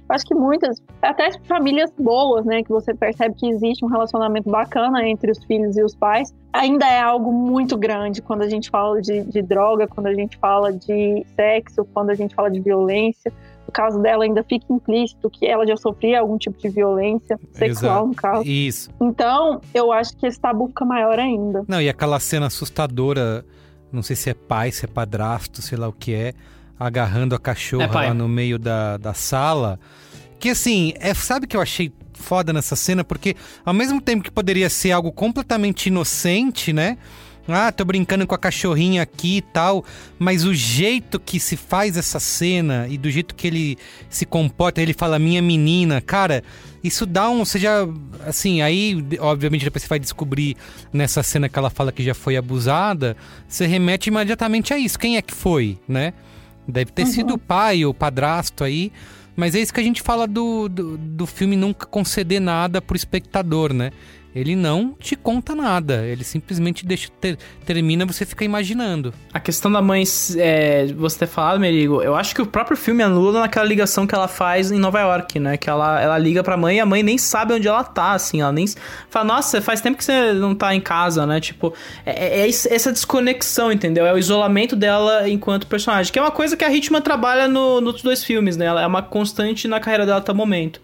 Acho que muitas, até famílias boas, né, que você percebe que existe um relacionamento bacana entre os filhos e os pais, ainda é algo muito grande quando a gente fala de droga, quando a gente fala de sexo, quando a gente fala de violência. No caso dela, ainda fica implícito que ela já sofria algum tipo de violência sexual, Exato. no caso. Isso. Então, eu acho que esse tabu fica maior ainda. Não, e aquela cena assustadora, não sei se é pai, se é padrasto, sei lá o que é, agarrando a cachorra lá no meio da sala. Que assim, sabe o que eu achei foda nessa cena? Porque ao mesmo tempo que poderia ser algo completamente inocente, né? Ah, tô brincando com a cachorrinha aqui e tal, mas o jeito que se faz essa cena e do jeito que ele se comporta, ele fala minha menina, cara, isso dá seja, assim, aí obviamente depois você vai descobrir nessa cena que ela fala que já foi abusada, você remete imediatamente a isso, quem é que foi, né? Deve ter sido o pai ou o padrasto aí, mas é isso que a gente fala do filme nunca conceder nada pro espectador, né? Ele não te conta nada, ele simplesmente termina, você fica imaginando. A questão da mãe, você ter falado, Merigo, eu acho que o próprio filme anula naquela ligação que ela faz em Nova York, né? Que ela liga pra mãe e a mãe nem sabe onde ela tá, assim, ela nem fala, nossa, faz tempo que você não tá em casa, né? Tipo, essa desconexão, entendeu? É o isolamento dela enquanto personagem, que é uma coisa que a Hitchman trabalha nos dois filmes, né? Ela é uma constante na carreira dela até o momento.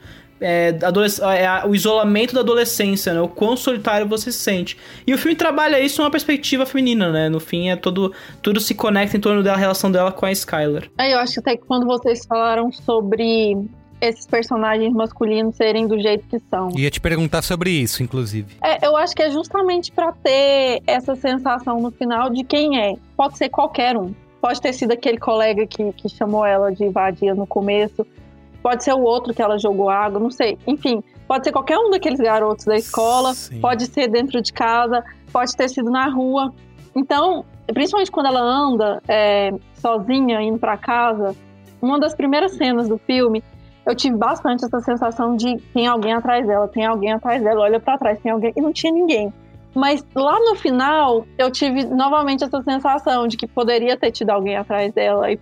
O isolamento da adolescência, né? O quão solitário você se sente. E o filme trabalha isso numa perspectiva feminina, né? No fim, tudo se conecta em torno da relação dela com a Skyler. Eu acho que até que quando vocês falaram sobre esses personagens masculinos serem do jeito que são. Ia te perguntar sobre isso, inclusive. Eu acho que é justamente pra ter essa sensação no final de quem é. Pode ser qualquer um. Pode ter sido aquele colega que chamou ela de vadia no começo. Pode ser o outro que ela jogou água, não sei. Enfim, pode ser qualquer um daqueles garotos da escola. Sim. Pode ser dentro de casa, pode ter sido na rua. Então, principalmente quando ela anda sozinha, indo pra casa, uma das primeiras cenas do filme, eu tive bastante essa sensação de tem alguém atrás dela, olha pra trás, tem alguém, e não tinha ninguém. Mas lá no final, eu tive novamente essa sensação de que poderia ter tido alguém atrás dela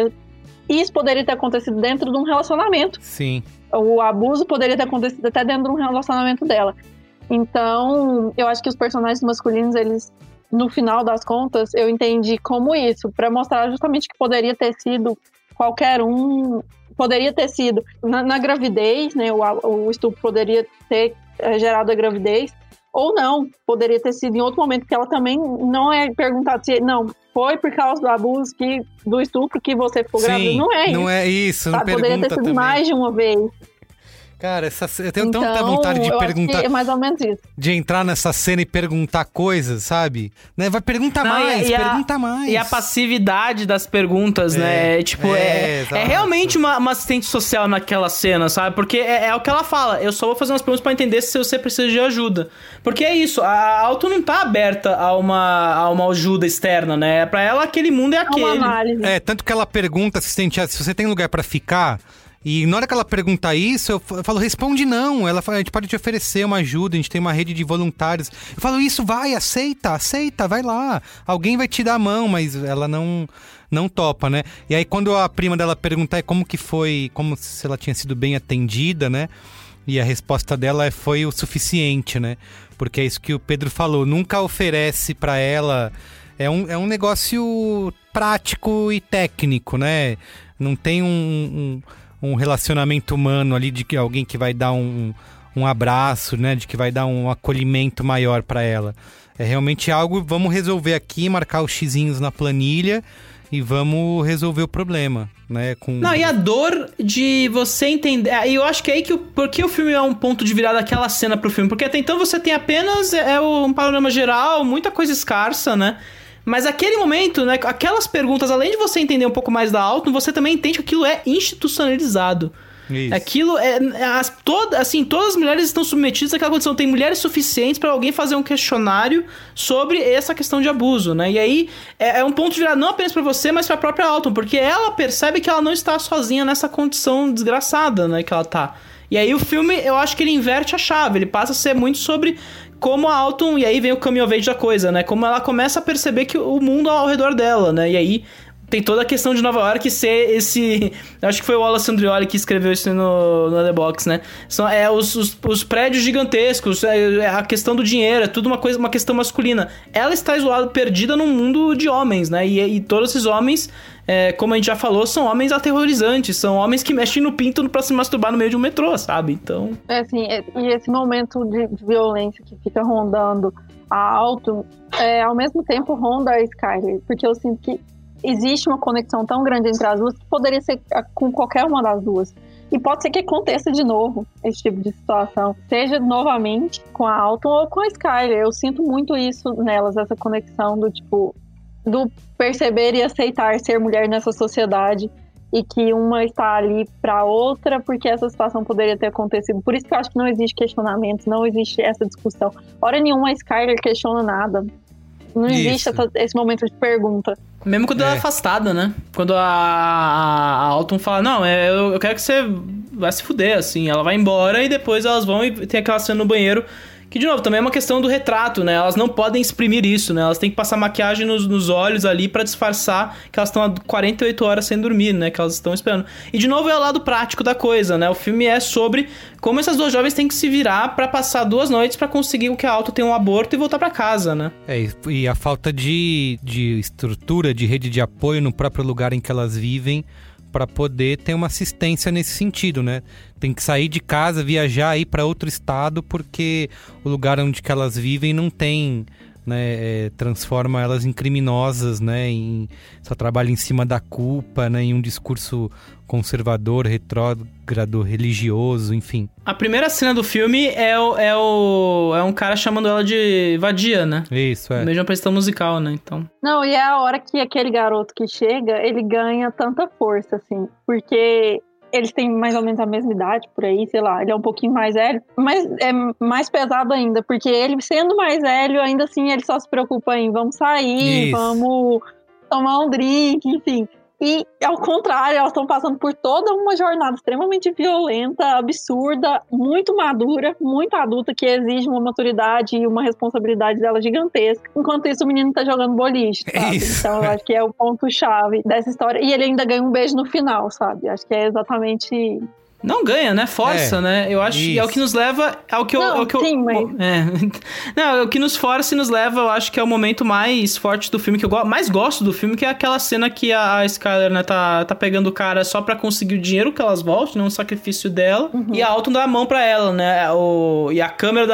e isso poderia ter acontecido dentro de um relacionamento. Sim. O abuso poderia ter acontecido até dentro de um relacionamento dela. Então, eu acho que os personagens masculinos, eles, no final das contas, eu entendi como isso, pra mostrar justamente que poderia ter sido qualquer um, poderia ter sido na gravidez, né? O estupro poderia ter gerado a gravidez, ou não, poderia ter sido em outro momento, porque ela também não é perguntada se não foi por causa do abuso do estupro que você ficou grávida. Não é isso. Não é isso, não pergunta poderia ter sido também. Mais de uma vez. Cara, eu tenho tanta vontade de perguntar. Acho que é mais ou menos isso. De entrar nessa cena e perguntar coisas, sabe? Né? Vai perguntar mais, pergunta mais. E a passividade das perguntas, né? Tipo, é realmente uma assistente social naquela cena, sabe? Porque é o que ela fala. Eu só vou fazer umas perguntas pra entender se você precisa de ajuda. Porque é isso, a Autumn não tá aberta a uma ajuda externa, né? Pra ela, aquele mundo é aquele. Uma análise. Tanto que ela pergunta, assistente, se você tem lugar pra ficar. E na hora que ela pergunta isso, eu falo, responde não. Ela fala, a gente pode te oferecer uma ajuda, a gente tem uma rede de voluntários. Eu falo, isso, vai, aceita, vai lá. Alguém vai te dar a mão, mas ela não topa, né? E aí quando a prima dela pergunta como que foi, como se ela tinha sido bem atendida, né? E a resposta dela foi o suficiente, né? Porque é isso que o Pedro falou, nunca oferece pra ela... É um negócio prático e técnico, né? Não tem um relacionamento humano ali de que alguém que vai dar um abraço, né? De que vai dar um acolhimento maior pra ela. É realmente algo, vamos resolver aqui, marcar os xizinhos na planilha e vamos resolver o problema, né? Não, e a dor de você entender... E eu acho que é aí porque o filme é um ponto de virada daquela cena pro filme. Porque até então você tem apenas um panorama geral, muita coisa escarsa, né? Mas aquele momento, né, aquelas perguntas, além de você entender um pouco mais da Autumn, você também entende que aquilo é institucionalizado. Isso. Aquilo todas as mulheres estão submetidas àquela condição. Tem mulheres suficientes para alguém fazer um questionário sobre essa questão de abuso, né? E aí é um ponto de virada não apenas para você, mas para a própria Autumn, porque ela percebe que ela não está sozinha nessa condição desgraçada, né, que ela tá. E aí o filme, eu acho que ele inverte a chave, ele passa a ser muito sobre como a Autumn, e aí vem o coming of age da coisa, né? Como ela começa a perceber que o mundo ao redor dela, né? E aí Tem toda a questão de Nova York ser esse... Acho que foi o Wallace Andrioli que escreveu isso no The Box, né? São os prédios gigantescos, a questão do dinheiro, é tudo uma questão masculina. Ela está isolada, perdida num mundo de homens, né? E todos esses homens, como a gente já falou, são homens aterrorizantes, são homens que mexem no pinto pra se masturbar no meio de um metrô, sabe? Então... e esse momento de violência que fica rondando a Alton, ao mesmo tempo ronda a Skyler, porque eu sinto que existe uma conexão tão grande entre as duas que poderia ser com qualquer uma das duas. E pode ser que aconteça de novo esse tipo de situação. Seja novamente com a Alton ou com a Skyler. Eu sinto muito isso nelas, essa conexão do perceber e aceitar ser mulher nessa sociedade. E que uma está ali pra outra porque essa situação poderia ter acontecido. Por isso que eu acho que não existe questionamento, não existe essa discussão. Hora nenhuma a Skyler questiona nada. Não existe esse momento de pergunta. Mesmo quando ela é afastada, né? Quando a Alton fala, não, eu quero que você vá se fuder, assim. Ela vai embora e depois elas vão e tem aquela cena no banheiro. Que, de novo, também é uma questão do retrato, né? Elas não podem exprimir isso, né? Elas têm que passar maquiagem nos olhos ali pra disfarçar que elas estão há 48 horas sem dormir, né? Que elas estão esperando. E, de novo, é o lado prático da coisa, né? O filme é sobre como essas duas jovens têm que se virar pra passar 2 noites pra conseguir que a Alton tenha um aborto e voltar pra casa, né? E a falta de estrutura, de rede de apoio no próprio lugar em que elas vivem para poder ter uma assistência nesse sentido, né? Tem que sair de casa, viajar, ir para outro estado, porque o lugar onde que elas vivem não tem, né? Transforma elas em criminosas, né? Só trabalha em cima da culpa, né? Em um discurso conservador, retrógrado, religioso, enfim. A primeira cena do filme é um cara chamando ela de vadia, né? Isso, Mesmo apresentação musical, né? Então... Não, e é a hora que aquele garoto que chega, ele ganha tanta força, assim, porque eles têm mais ou menos a mesma idade, por aí, sei lá, ele é um pouquinho mais velho, mas é mais pesado ainda, porque ele sendo mais velho, ainda assim, ele só se preocupa em vamos sair, vamos tomar um drink, enfim... E, ao contrário, elas estão passando por toda uma jornada extremamente violenta, absurda, muito madura, muito adulta, que exige uma maturidade e uma responsabilidade dela gigantesca. Enquanto isso, o menino tá jogando boliche, sabe? Então, eu acho que é o ponto-chave dessa história. E ele ainda ganha um beijo no final, sabe? Acho que é exatamente... Não ganha, né? Força, né? Eu acho que é o que nos leva ao que Não, o que nos força e nos leva, eu acho que é o momento mais forte do filme, que eu mais gosto do filme, que é aquela cena que a Skyler, né, tá pegando o cara só pra conseguir o dinheiro que elas voltem, né? Um sacrifício dela. E a Alton dá a mão pra ela, né? E a câmera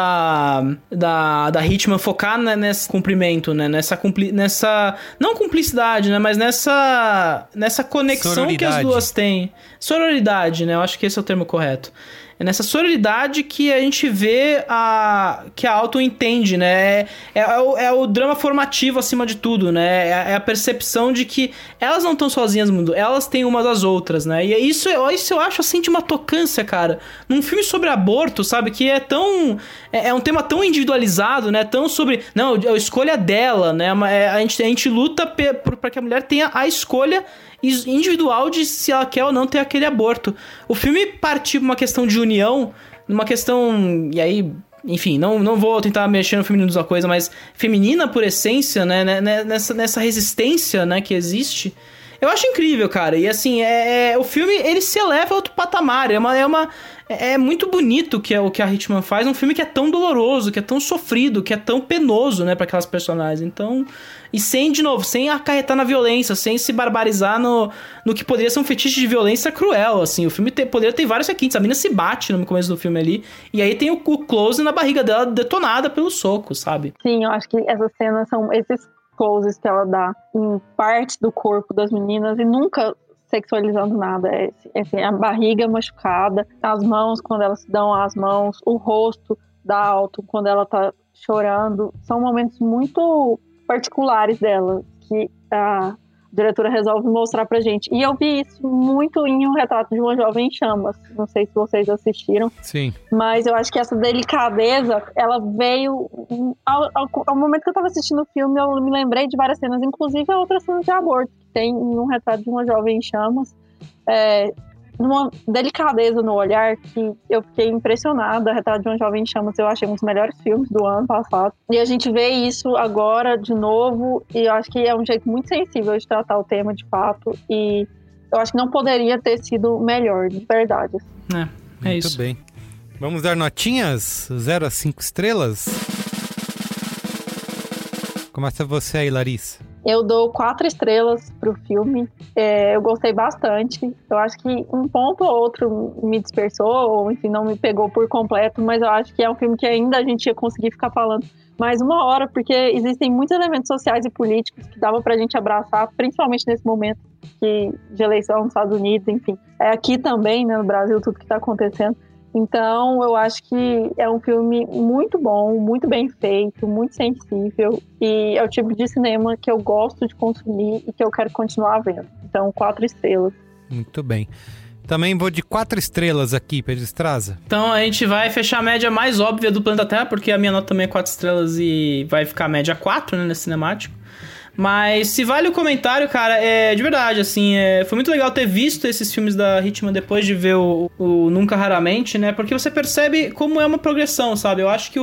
da Hitman focar, né, nesse cumprimento, né? Nessa não cumplicidade, né? Mas nessa conexão que as duas têm. Sororidade, né? Eu acho que esse é o termo correto. É nessa sororidade que a gente vê que a Alton entende, né? É o drama formativo acima de tudo, né? É a percepção de que elas não estão sozinhas no mundo, elas têm umas das outras, né? E isso eu acho, assim, de uma tocância, cara. Num filme sobre aborto, sabe? Que é tão... É um tema tão individualizado, né? Tão sobre... Não, a escolha dela, né? A gente luta para que a mulher tenha a escolha individual de se ela quer ou não ter aquele aborto. O filme partiu pra uma questão de união, uma questão... E aí... Enfim, não vou tentar mexer no feminino da coisa, mas feminina por essência, né? Nessa resistência, né, que existe. Eu acho incrível, cara. E assim, o filme, ele se eleva a outro patamar. É muito bonito o que a Hitman faz. Um filme que é tão doloroso, que é tão sofrido, que é tão penoso, né, pra aquelas personagens. Então... E sem acarretar na violência, sem se barbarizar no que poderia ser um fetiche de violência cruel, assim. O filme poderia ter vários requintes. A mina se bate no começo do filme ali, e aí tem o close na barriga dela detonada pelo soco, sabe? Sim, eu acho que essas cenas são esses closes que ela dá em parte do corpo das meninas, e nunca sexualizando nada. Assim, a barriga machucada, as mãos, quando elas se dão as mãos, o rosto da Alton, quando ela tá chorando. São momentos muito... particulares dela, que a diretora resolve mostrar pra gente. E eu vi isso muito em Um Retrato de uma Jovem em Chamas. Não sei se vocês assistiram. Sim. Mas eu acho que essa delicadeza, ela veio... Ao momento que eu tava assistindo o filme, eu me lembrei de várias cenas, inclusive a outra cena de aborto, que tem em Um Retrato de uma Jovem em Chamas. numa delicadeza no olhar que eu fiquei impressionada. Retrato de uma Jovem em Chamas eu achei um dos melhores filmes do ano passado. E a gente vê isso agora de novo, e eu acho que é um jeito muito sensível de tratar o tema de fato, e eu acho que não poderia ter sido melhor, de verdade. É isso. Muito bem. Vamos dar notinhas? 0 a 5 estrelas? Começa você aí, Larissa. Eu dou 4 estrelas pro filme. Eu gostei bastante. Eu acho que um ponto ou outro me dispersou, ou enfim, não me pegou por completo, mas eu acho que é um filme que ainda a gente ia conseguir ficar falando mais uma hora, porque existem muitos elementos sociais e políticos que dava pra gente abraçar, principalmente nesse momento de eleição nos Estados Unidos, enfim. É aqui também, né, no Brasil, tudo que tá acontecendo. Então, eu acho que é um filme muito bom, muito bem feito, muito sensível, e é o tipo de cinema que eu gosto de consumir e que eu quero continuar vendo. Então, 4 estrelas. Muito bem. Também vou de 4 estrelas aqui, Pedro Estraza. Então a gente vai fechar a média mais óbvia do Planeta Terra, porque a minha nota também é 4 estrelas e vai ficar a média 4, né, nesse cinemático. Mas se vale o comentário, cara, de verdade, assim, foi muito legal ter visto esses filmes da Hitman depois de ver o Nunca Raramente, né? Porque você percebe como é uma progressão, sabe? Eu acho que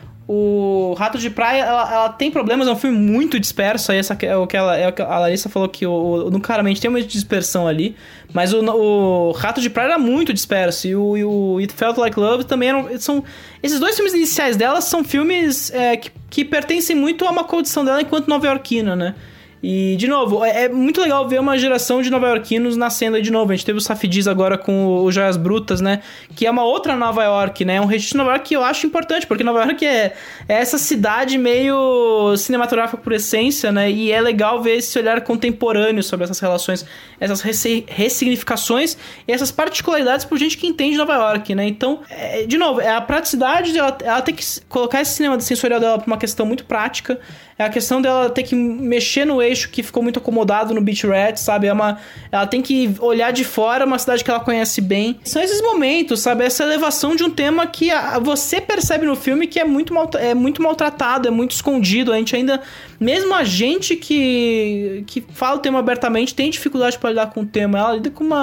o Rato de Praia, ela tem problemas, é um filme muito disperso, aí o que a Larissa falou, que o Nunca Raramente tem uma dispersão ali, mas o Rato de Praia era muito disperso, e o It Felt Like Love também são... Esses dois filmes iniciais dela são filmes que pertencem muito a uma condição dela enquanto nova-iorquina, né? E, de novo, é muito legal ver uma geração de nova-iorquinos nascendo aí de novo. A gente teve o Safdie agora com o Joias Brutas, né? Que é uma outra Nova York, né? É um registro de Nova York que eu acho importante, porque Nova York é essa cidade meio cinematográfica por essência, né? E é legal ver esse olhar contemporâneo sobre essas relações, essas ressignificações e essas particularidades por gente que entende Nova York, né? Então, de novo, é a praticidade dela, ela tem que colocar esse cinema sensorial dela pra uma questão muito prática. É a questão dela ter que mexer no eixo que ficou muito acomodado no Beach Rat, sabe? Ela tem que olhar de fora uma cidade que ela conhece bem. São esses momentos, sabe? Essa elevação de um tema que você percebe no filme que é muito maltratado, é muito escondido. A gente ainda... Mesmo a gente que fala o tema abertamente tem dificuldade para lidar com o tema. Ela lida com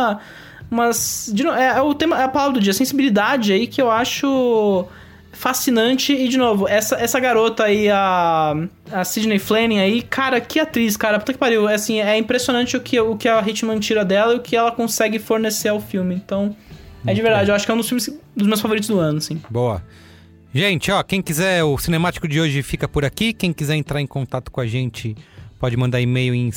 o tema, é a palavra do dia, sensibilidade aí que eu acho... fascinante. E de novo, essa garota aí, a Sydney Flanagan aí, cara, que atriz, cara, puta que pariu, assim, é impressionante o que a Hitman tira dela e o que ela consegue fornecer ao filme. Então, de verdade, eu acho que é um dos filmes dos meus favoritos do ano, assim. Boa. Gente, ó, quem quiser, o cinemático de hoje fica por aqui. Quem quiser entrar em contato com a gente pode mandar e-mail em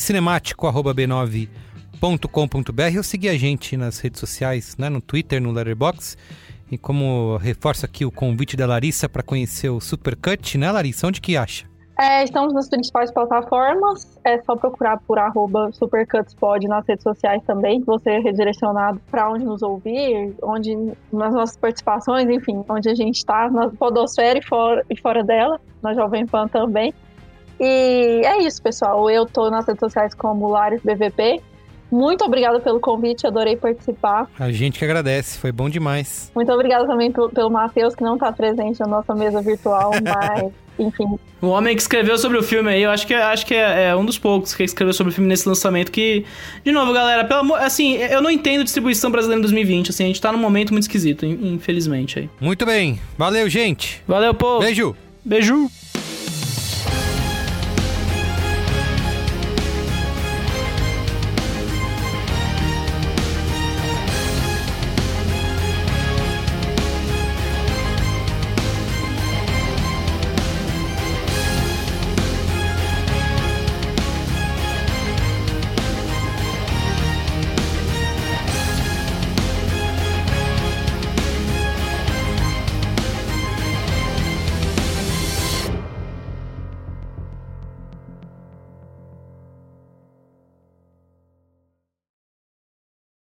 cinemático@b9.com.br ou seguir a gente nas redes sociais, né, no Twitter, no Letterboxd. E como reforço aqui o convite da Larissa para conhecer o Supercut, né, Larissa? Onde que acha? Estamos nas principais plataformas. É só procurar por @supercutspod nas redes sociais também, que você é redirecionado para onde nos ouvir, onde nas nossas participações, enfim, onde a gente está, na podosfera e fora dela, na Jovem Pan também. E é isso, pessoal. Eu tô nas redes sociais como LarisBVP. Muito obrigada pelo convite, adorei participar. A gente que agradece, foi bom demais. Muito obrigada também pelo Matheus, que não está presente na nossa mesa virtual, mas, enfim. O homem que escreveu sobre o filme aí, eu acho que é um dos poucos que escreveu sobre o filme nesse lançamento, que, de novo, galera, assim, eu não entendo distribuição brasileira em 2020, assim, a gente tá num momento muito esquisito, infelizmente aí. Muito bem, valeu, gente. Valeu, povo. Beijo. Beijo.